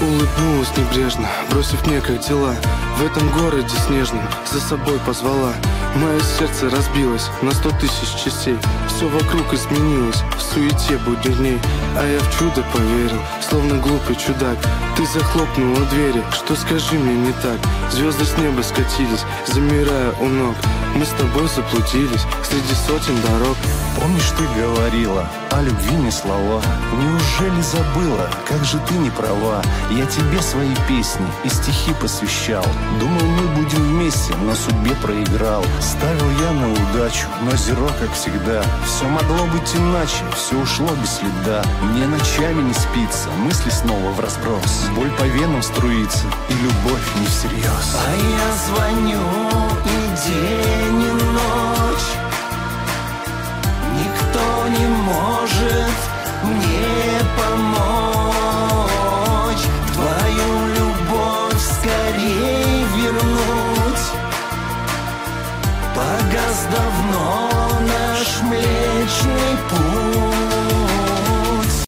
Улыбнулась небрежно, бросив мне как дела. В этом городе снежном за собой позвала. Мое сердце разбилось на 100 тысяч частей. Все вокруг изменилось в суете будних дней. А я в чудо поверил, словно глупый чудак. Ты захлопнула двери, что скажи мне не так. Звезды с неба скатились, замирая у ног. Мы с тобой заблудились среди сотен дорог. Помнишь, ты говорила о любви не слова? Неужели забыла, как же ты не права? Я тебе свои песни и стихи посвящал. Думал, мы будем вместе, но судьбе проиграл. Ставил я на удачу, но зеро, как всегда. Все могло быть иначе, все ушло без следа. Мне ночами не спится, мысли снова в разброс. Боль по венам струится, и любовь не всерьез. А я звоню и день, и ночь. Никто не может мне помочь. Твою любовь скорей вернуть. Погас давно наш Млечный Путь.